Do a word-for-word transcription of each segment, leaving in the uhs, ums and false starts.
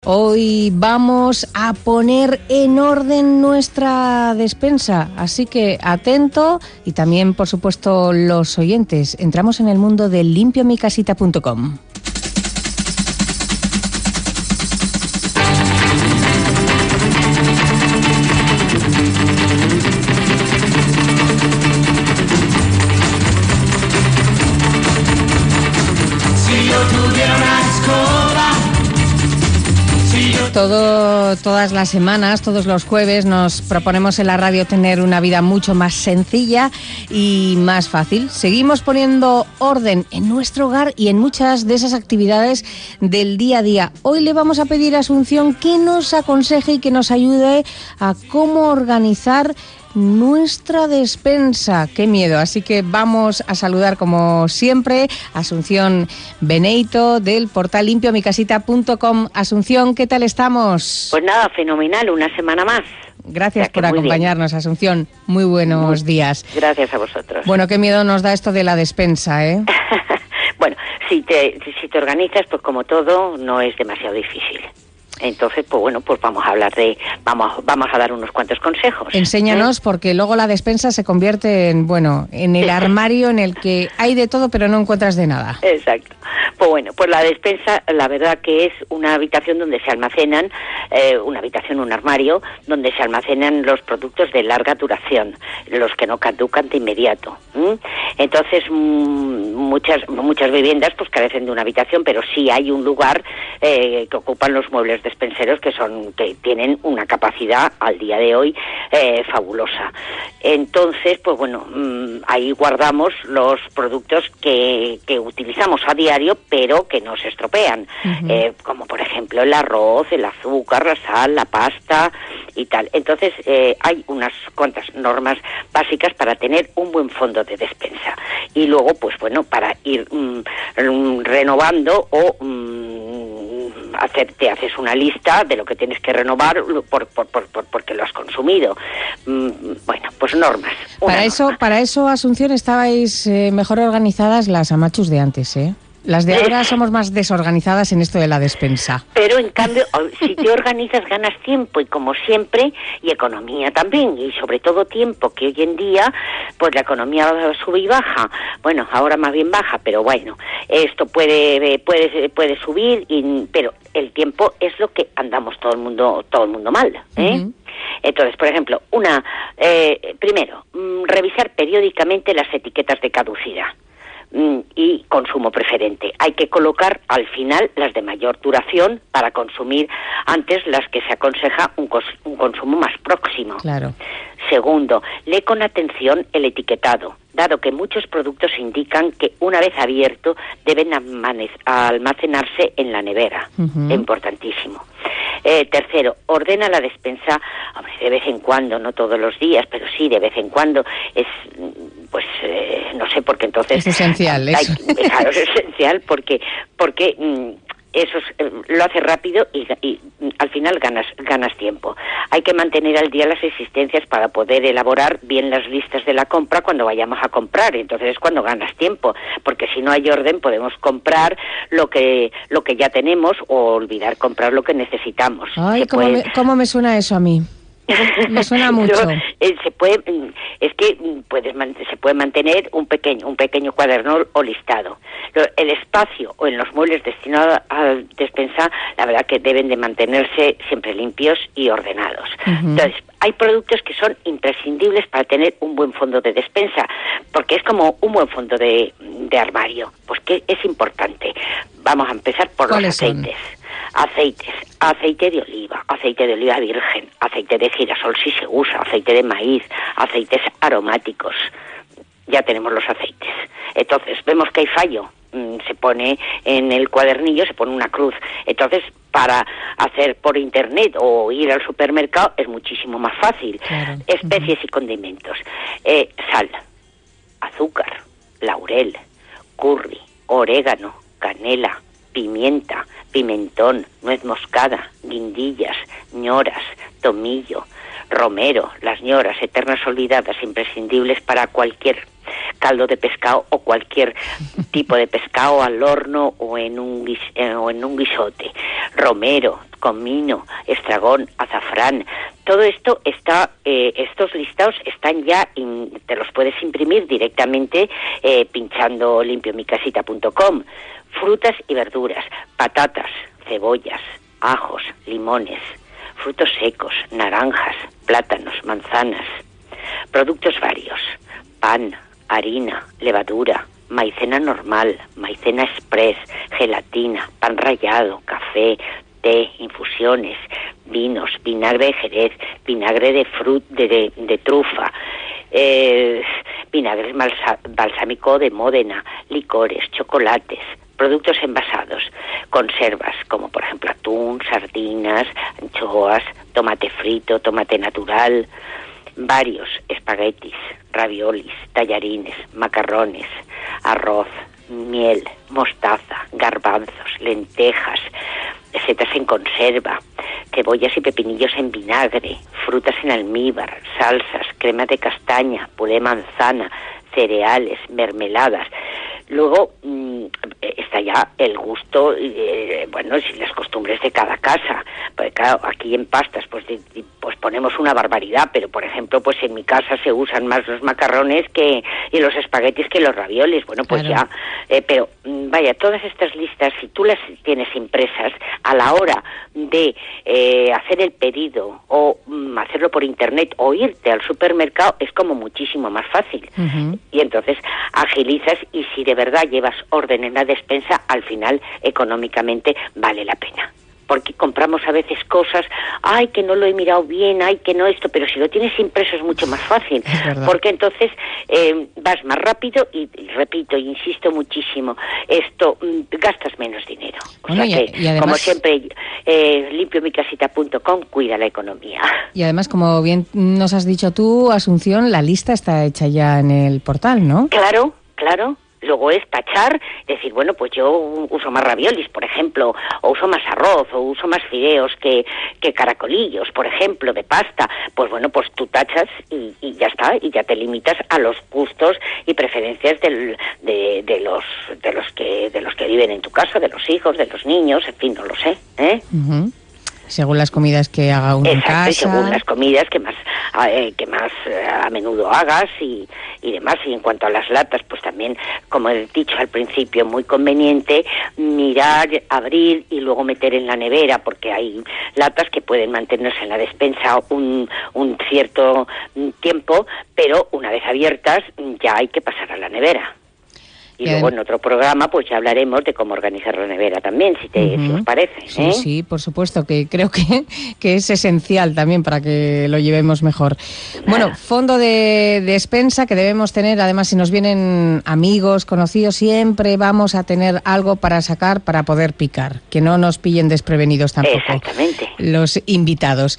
Hoy vamos a poner en orden nuestra despensa, así que atento y también, por supuesto, los oyentes. Entramos en el mundo de limpio mi casita punto com. Todo, todas las semanas, todos los jueves, nos proponemos en la radio tener una vida mucho más sencilla y más fácil. Seguimos poniendo orden en nuestro hogar y en muchas de esas actividades del día a día. Hoy le vamos a pedir a Asunción que nos aconseje y que nos ayude a cómo organizar nuestra despensa. ¡Qué miedo! Así que vamos a saludar, como siempre, a Asunción Beneito del portal limpio mi casita punto com. Asunción, ¿qué tal estamos? Pues nada, fenomenal, una semana más. Gracias por acompañarnos, Asunción. Muy buenos muy, días. Gracias a vosotros. Bueno, qué miedo nos da esto de la despensa, ¿eh? Bueno, si te, si te organizas, pues como todo, no es demasiado difícil. Entonces, pues bueno, pues vamos a hablar de, vamos, vamos a dar unos cuantos consejos. Enséñanos, ¿eh? Porque luego la despensa se convierte en, bueno, en el armario en el que hay de todo, pero no encuentras de nada. Exacto. Pues bueno, pues la despensa, la verdad que es una habitación donde se almacenan, eh, una habitación, un armario, donde se almacenan los productos de larga duración, los que no caducan de inmediato. ¿Mm? Entonces, mmm, muchas, muchas viviendas pues carecen de una habitación, pero sí hay un lugar eh, que ocupan los muebles despenseros que son que tienen una capacidad al día de hoy eh, fabulosa. Entonces, pues bueno, mmm, ahí guardamos los productos que, que utilizamos a diario, pero que no se estropean, uh-huh. eh, como por ejemplo el arroz, el azúcar, la sal, la pasta y tal. Entonces eh, hay unas cuantas normas básicas para tener un buen fondo de despensa y luego, pues bueno, para ir um, renovando o um, hacer, te haces una lista de lo que tienes que renovar por, por, por, por porque lo has consumido. Um, bueno, pues normas. Para eso, norma. para eso, Asunción, estabais eh, mejor organizadas las amachus de antes, ¿eh? Las de ahora somos más desorganizadas en esto de la despensa. Pero en cambio, si te organizas ganas tiempo y como siempre, y economía también, y sobre todo tiempo, que hoy en día, pues la economía sube y baja. Bueno, ahora más bien baja, pero bueno, esto puede puede puede subir, y, pero el tiempo es lo que andamos todo el mundo todo el mundo mal, ¿eh? Uh-huh. Entonces, por ejemplo, una eh, primero, mmm, revisar periódicamente las etiquetas de caducidad y consumo preferente. Hay que colocar al final las de mayor duración para consumir antes las que se aconseja un, cos- un consumo más próximo. Claro. Segundo, lee con atención el etiquetado, dado que muchos productos indican que una vez abierto deben almacenarse en la nevera. Uh-huh. Importantísimo. Eh, tercero, ordena la despensa, hombre, de vez en cuando, no todos los días, pero sí de vez en cuando. Es, pues, eh, no sé, porque entonces... Es esencial, hay, eso. Hay, claro, es esencial porque, porque mm, eso es, eh, lo hace rápido y, y al final ganas ganas tiempo. Hay que mantener al día las existencias para poder elaborar bien las listas de la compra cuando vayamos a comprar. Entonces es cuando ganas tiempo, porque si no hay orden podemos comprar lo que lo que ya tenemos o olvidar comprar lo que necesitamos. Ay, ¿cómo, puede... me, ¿cómo me suena eso a mí? Me suena mucho. Yo, eh, se puede, es que puedes se puede mantener un pequeño un pequeño cuaderno o listado. El espacio o en los muebles destinados a despensa, la verdad que deben de mantenerse siempre limpios y ordenados. Uh-huh. Entonces, hay productos que son imprescindibles para tener un buen fondo de despensa, porque es como un buen fondo de, de armario. Pues que es importante. Vamos a empezar por los aceites. Son? Aceites, aceite de oliva, aceite de oliva virgen, aceite de girasol si se usa, aceite de maíz, aceites aromáticos. Ya tenemos los aceites. Entonces, vemos que hay fallo. Se pone en el cuadernillo, se pone una cruz. Entonces, para hacer por internet o ir al supermercado es muchísimo más fácil. Claro. Especies uh-huh. y condimentos. Eh, sal, azúcar, laurel, curry, orégano, canela, pimienta, pimentón, nuez moscada, guindillas, ñoras, tomillo, romero, las ñoras, eternas olvidadas, imprescindibles para cualquier caldo de pescado o cualquier tipo de pescado al horno o en un guis, eh, o en un guisote, romero, comino, estragón, azafrán. Todo esto está, eh, estos listados están ya, in, te los puedes imprimir directamente eh, pinchando limpio mi casita punto com. Frutas y verduras, patatas, cebollas, ajos, limones, frutos secos, naranjas, plátanos, manzanas, productos varios, pan, harina, levadura, maicena normal, maicena express, gelatina, pan rallado, café, té, infusiones, vinos, vinagre de jerez, vinagre de frut, de, de, de trufa, eh, vinagre balsa, balsámico de Módena, licores, chocolates, productos envasados, conservas como por ejemplo atún, sardinas, anchoas, tomate frito, tomate natural, varios espaguetis, raviolis, tallarines, macarrones, arroz, miel, mostaza, garbanzos, lentejas, setas en conserva, cebollas y pepinillos en vinagre, frutas en almíbar, salsas, crema de castaña, puré de manzana, cereales, mermeladas. Luego mmm, está ya el gusto, eh, bueno, y las costumbres de cada casa. Porque claro, aquí en pastas pues, de, de, pues ponemos una barbaridad, pero por ejemplo, pues en mi casa se usan más los macarrones que y los espaguetis que los ravioles. Bueno, pues claro. ya, eh, pero vaya, todas estas listas, si tú las tienes impresas, a la hora de eh, hacer el pedido o mm, hacerlo por internet o irte al supermercado, es como muchísimo más fácil. Uh-huh. Y entonces agilizas, y si de verdad llevas orden en la despensa, al final económicamente vale la pena. Porque compramos a veces cosas, ay, que no lo he mirado bien, ay, que no esto, pero si lo tienes impreso es mucho más fácil, porque entonces eh, vas más rápido y, y repito, insisto muchísimo, esto, mm, gastas menos dinero. O bueno, sea y, que, y además, como siempre, eh, limpio mi casita punto com cuida la economía. Y además, como bien nos has dicho tú, Asunción, la lista está hecha ya en el portal, ¿no? Claro, claro. Luego es tachar, decir, bueno, pues yo uso más raviolis, por ejemplo, o uso más arroz, o uso más fideos que, que caracolillos, por ejemplo, de pasta. Pues bueno, pues tú tachas y, y ya está, y ya te limitas a los gustos y preferencias del, de, de los de los que de los que viven en tu casa, de los hijos, de los niños, en fin, no lo sé, ¿eh? Uh-huh. Según las comidas que haga uno Exacto, en casa. Y según las comidas que más eh, que más eh, a menudo hagas y, y demás. Y en cuanto a las latas, pues también, como he dicho al principio, muy conveniente mirar, abrir y luego meter en la nevera, porque hay latas que pueden mantenerse en la despensa un, un cierto tiempo, pero una vez abiertas ya hay que pasar a la nevera. Y Bien. Luego en otro programa pues ya hablaremos de cómo organizar la nevera también, si, te, uh-huh. si os parece. Sí, ¿eh? sí, por supuesto, que creo que, que es esencial también para que lo llevemos mejor. Claro. Bueno, fondo de despensa que debemos tener, además si nos vienen amigos, conocidos, siempre vamos a tener algo para sacar para poder picar, que no nos pillen desprevenidos tampoco. Exactamente. Los invitados.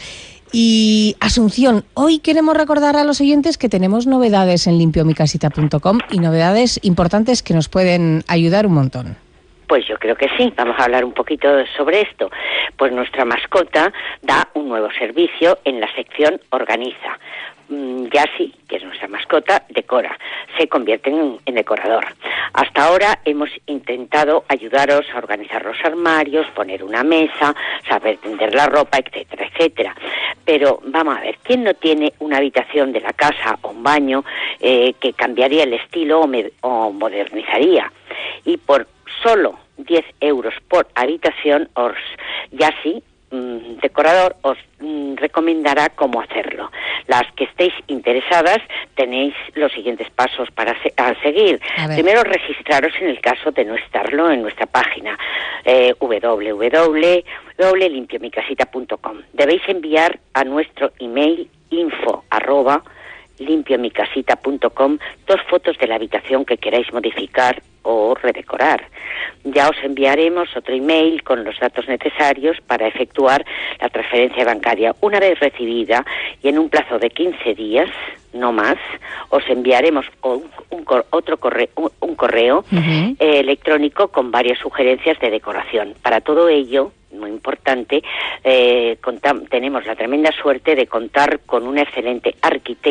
Y Asunción, hoy queremos recordar a los oyentes que tenemos novedades en limpio mi casita punto com y novedades importantes que nos pueden ayudar un montón. Pues yo creo que sí, vamos a hablar un poquito sobre esto. Pues nuestra mascota da un nuevo servicio en la sección Organiza. Yassi, que es nuestra mascota, decora, se convierte en, en decorador. Hasta ahora hemos intentado ayudaros a organizar los armarios, poner una mesa, saber tender la ropa, etcétera, etcétera. Pero vamos a ver, ¿quién no tiene una habitación de la casa o un baño eh, que cambiaría el estilo o, me, o modernizaría? Y por solo diez euros por habitación, os Yassi, decorador, os mm, recomendará cómo hacerlo. Las que estéis interesadas tenéis los siguientes pasos para se- a seguir. Primero, registraros en el caso de no estarlo en nuestra página eh, doble u doble u doble u punto limpio mi casita punto com. Debéis enviar a nuestro email info arroba limpio mi casita punto com dos fotos de la habitación que queráis modificar o redecorar. Ya os enviaremos otro email con los datos necesarios para efectuar la transferencia bancaria. Una vez recibida y en un plazo de quince días, no más, os enviaremos un, un, otro correo, un, un correo uh-huh. eh, electrónico con varias sugerencias de decoración. Para todo ello, muy importante, eh, contam- tenemos la tremenda suerte de contar con una excelente arquitecta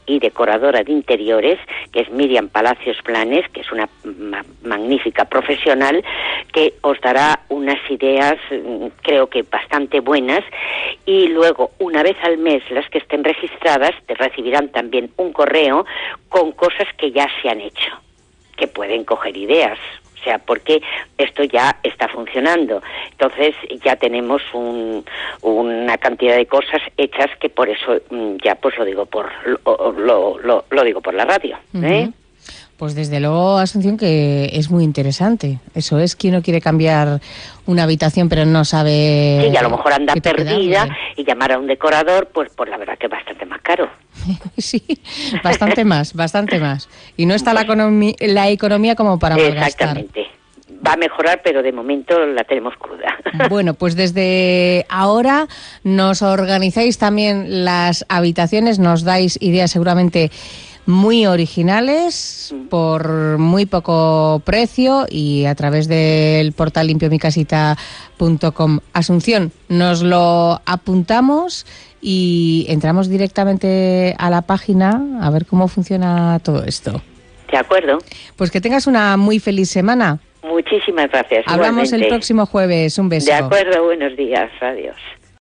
y decoradora de interiores, que es Miriam Palacios Planes, que es una ma- magnífica profesional, que os dará unas ideas, creo que bastante buenas, y luego, una vez al mes, las que estén registradas, te recibirán también un correo con cosas que ya se han hecho, que pueden coger ideas. O sea, porque esto ya está funcionando. Entonces ya tenemos un, una cantidad de cosas hechas que por eso ya pues lo digo por lo, lo, lo, lo digo por la radio. ¿eh? Uh-huh. Pues desde luego, Asunción, que es muy interesante. Eso es, quien no quiere cambiar una habitación pero no sabe... Sí, y a lo mejor anda perdida darle. Y llamar a un decorador, pues, pues la verdad que es bastante más caro. Sí, bastante más, bastante más. Y no está la, economi- la economía como para malgastar. Exactamente. Va a mejorar, pero de momento la tenemos cruda. Bueno, pues desde ahora nos organizáis también las habitaciones, nos dais ideas seguramente muy originales por muy poco precio y a través del portal limpio mi casita punto com. Asunción, nos lo apuntamos y entramos directamente a la página a ver cómo funciona todo esto. De acuerdo. Pues que tengas una muy feliz semana. Muchísimas gracias. Hablamos igualmente. El próximo jueves. Un beso. De acuerdo, buenos días. Adiós.